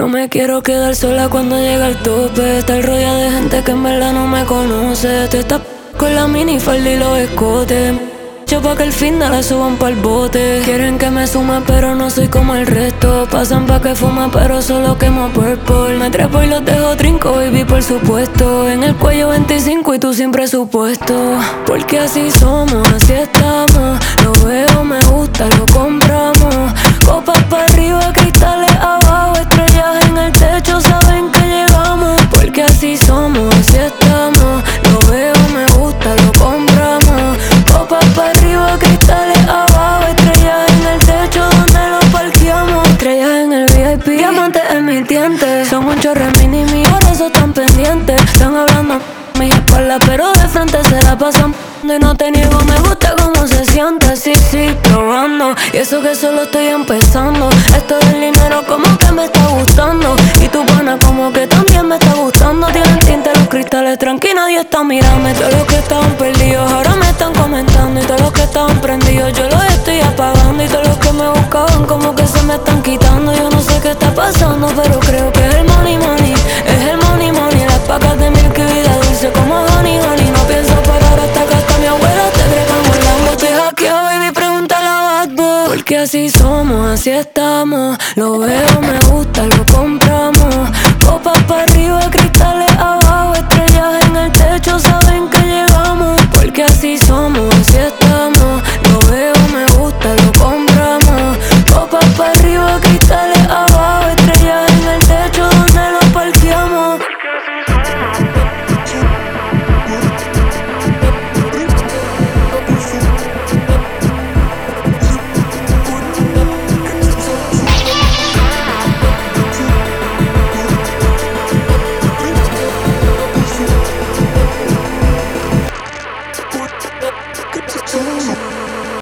No me quiero quedar sola cuando llega el tope. Estar rodeada de gente que en verdad no me conoce. Te estás con la minifalda y los escotes. Yo pa' que el fin de la suban pa'l bote. Quieren que me suma pero no soy como el resto. Pasan pa' que fuma pero solo quemo purple. Me trepo y los dejo trinco, baby, por supuesto. En el cuello 25 y tú sin presupuesto. Porque así somos, así estamos. Lo veo, me gusta, lo compramos. Copas pa' arriba, cristales abajo. Estrellas en el techo, saben que llegamos. Porque así somos, así estamos. Lo veo, me gusta, lo compramos. Copas pa' arriba, cristales abajo. Estrellas en el techo donde lo parqueamos. Estrellas en el VIP, diamantes en mis dientes. Son un chorro en mini mío, por eso están pendientes. Están hablando a mis espaldas, pero de frente se la pasan. Y no te niego, me gusta cómo se siente. Sí, sí, probando. Y eso que solo estoy empezando. Esto del dinero como que me está gustando. Y tu pana como que también me está gustando. Tienen tinte los cristales, tranqui, nadie está mirando. Y todos los que estaban perdidos ahora me están comentando. Y todos los que estaban prendidos yo los estoy apagando. Y todos los que me buscaban como que se me están quitando. Yo no sé qué está pasando, pero creo que es el money, money. Es el money, money. Las pacas de milk y vida dulce como honey, honey. No pienso parar hasta que hasta mi abuela te cree volando. Te hackeo, baby, pregúntale a Bad Boy. Porque así soy.